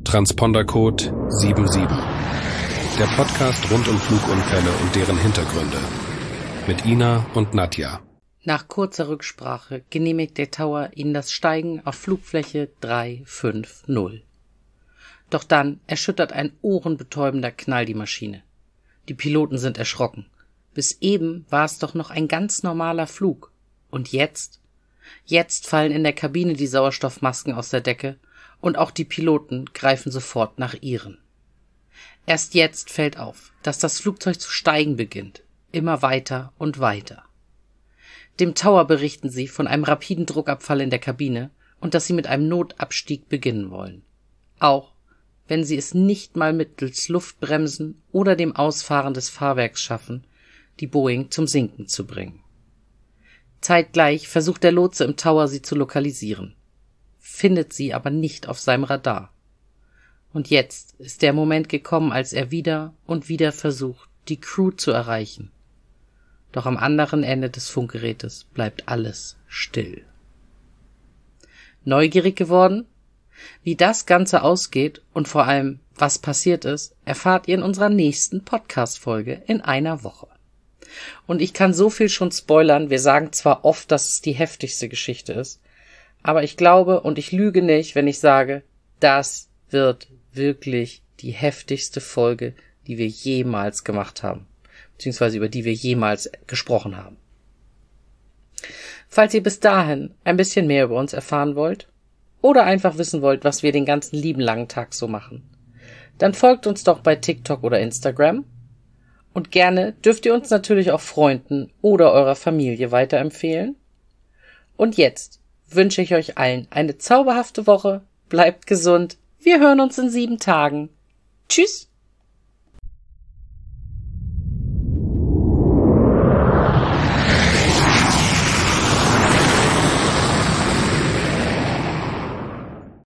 Transpondercode 77. Der Podcast rund um Flugunfälle und deren Hintergründe. Mit Ina und Nadja. Nach kurzer Rücksprache genehmigt der Tower Ihnen das Steigen auf Flugfläche 350. Doch dann erschüttert ein ohrenbetäubender Knall die Maschine. Die Piloten sind erschrocken. Bis eben war es doch noch ein ganz normaler Flug. Und jetzt? Jetzt fallen in der Kabine die Sauerstoffmasken aus der Decke und auch die Piloten greifen sofort nach ihren. Erst jetzt fällt auf, dass das Flugzeug zu steigen beginnt. Immer weiter und weiter. Dem Tower berichten sie von einem rapiden Druckabfall in der Kabine und dass sie mit einem Notabstieg beginnen wollen. Auch wenn sie es nicht mal mittels Luftbremsen oder dem Ausfahren des Fahrwerks schaffen, die Boeing zum Sinken zu bringen. Zeitgleich versucht der Lotse im Tower, sie zu lokalisieren, findet sie aber nicht auf seinem Radar. Und jetzt ist der Moment gekommen, als er wieder und wieder versucht, die Crew zu erreichen. Doch am anderen Ende des Funkgerätes bleibt alles still. Neugierig geworden? Wie das Ganze ausgeht und vor allem, was passiert ist, erfahrt ihr in unserer nächsten Podcast-Folge in einer Woche. Und ich kann so viel schon spoilern, wir sagen zwar oft, dass es die heftigste Geschichte ist, aber ich glaube und ich lüge nicht, wenn ich sage, das wird wirklich die heftigste Folge, die wir jemals gemacht haben, beziehungsweise über die wir jemals gesprochen haben. Falls ihr bis dahin ein bisschen mehr über uns erfahren wollt oder einfach wissen wollt, was wir den ganzen lieben langen Tag so machen, dann folgt uns doch bei TikTok oder Instagram und gerne dürft ihr uns natürlich auch Freunden oder eurer Familie weiterempfehlen. Und jetzt wünsche ich euch allen eine zauberhafte Woche, bleibt gesund, wir hören uns in 7 Tagen. Tschüss!